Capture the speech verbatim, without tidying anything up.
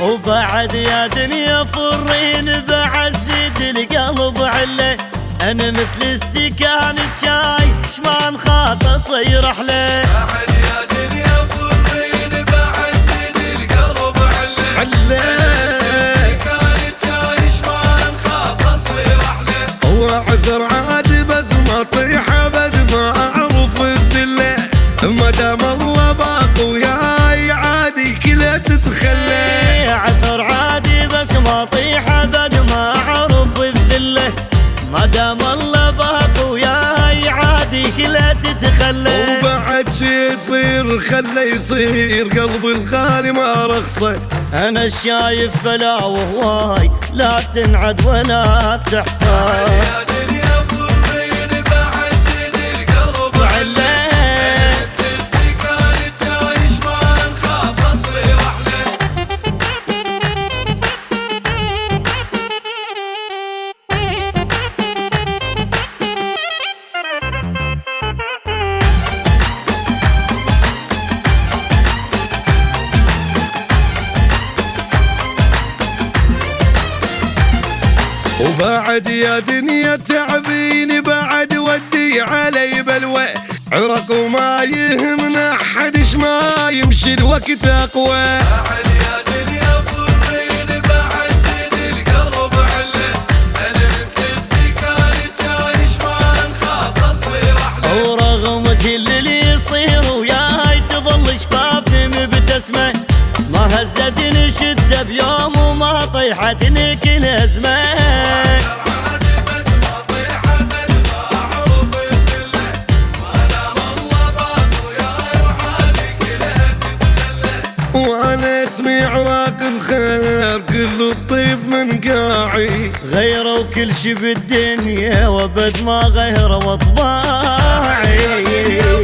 وبعد يا دنيا فرين بعزيد القلب عله، انا مثل استكان شاي شمان خاطس يرحله. بعد يا دنيا فرين بعزيد القلب عله، عله استكان شاي شمان خاطس يرحله. هو عذر عادي بس ما طيح ابد ما اعرف الذله، ما دام الله باق وياي عادي كلها تتخلى. عذر عادي بس ما طيح ابد ما اعرف الذله، ما دام الله باق وياي عادي كلها تتخلى. وبعد شي يصير خله يصير قلب الغالي ما رخصه، انا الشايف بلاوه هواي لا تنعد ولا تحصى. يا دنيا فرين بعزيد القلب عله، استكان شاي شمان خاطس يرحله. وبعد يا دنيا تعبيني بعد ودي علي بلوى، عرق وما يهمنا حدش ما يمشي الوقت اقوى. بعد يا دنيا فرين بعزيد القلب عله، انا مثل استكان شاي شمان خاطس يرحله. ورغم كل اللي يصير وياي تظل شفافي مبتسمه، ما هزتني شده بيوم وما طيحتني كل ازمه. وانا اسمي عراق الخير كل الطيب من قاعي، غيروا كل شي بالدنيا وابد ما غيروا اطباعي.